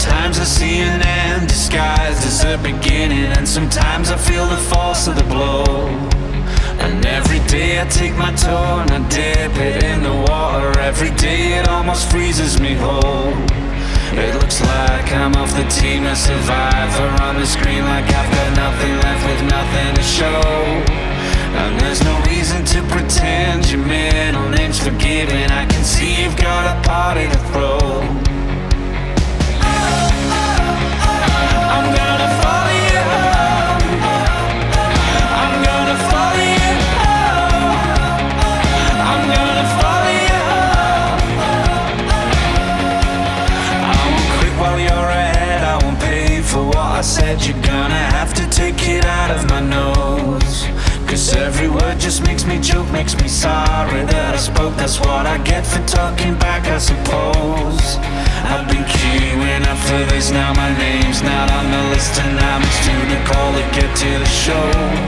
Sometimes I see an end disguised as a beginning, and sometimes I feel the force of the blow. And every day I take my toe and I dip it in the water. Every day it almost freezes me whole. It looks like I'm off the team, a survivor on the screen, like I've got nothing left with nothing to show. And there's no reason to pretend your middle name's forgiven. I can see you've got a party to throw. I'm gonna follow you home. I'm gonna follow you home. I'm gonna follow you home. I won't quit while you're ahead. I won't pay for what I said. You're gonna have to take it out of my nose. 'Cause every word just makes me joke, makes me sorry that I spoke. That's what I get for talking back, I suppose. I've been queuing up for this, now my name's not on the list, and I'm too to call to get to the show.